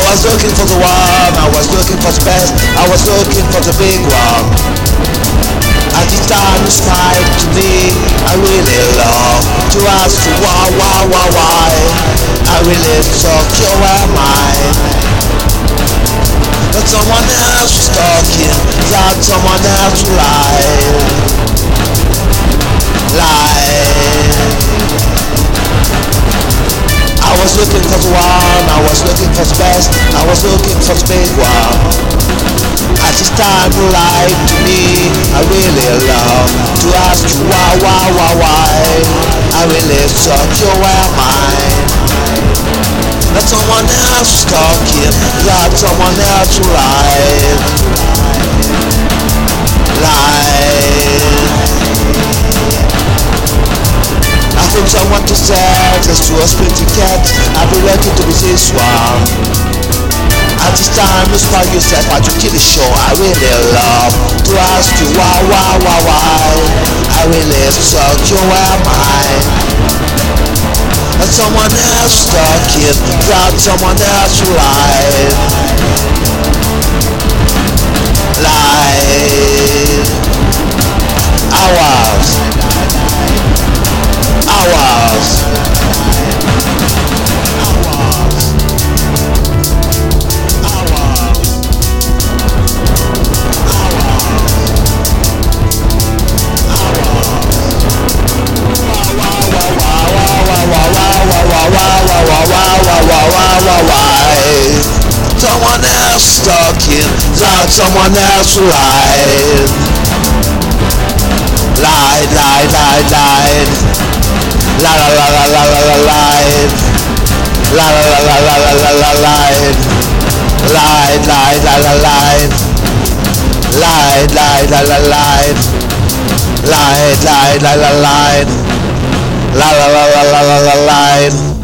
was looking for the one, I was looking for the best, I was looking for the big one. At the time you smiled to me, I really love to ask you why. I really thought you were mine. But someone else was talking, that someone else lied. I was looking for the one, I was looking for the best, I was looking for the big one. At this time you lied to me, I really love to ask you why. I really thought you were mine. That someone else was talking, that someone else lied. I think someone to say, let's do a split ticket, I'll be lucky to be this one. At this time you spot yourself out to kill the show, I really love to ask you why. I really thought you were mine. That someone else talking, that someone else lied. Someone else talking, that someone else lied. Lied. La la la la la la la lied. La la la la la la la la lied. Lied la la lied. Lied la la lied. Lied la la lied. La la la la la la lied.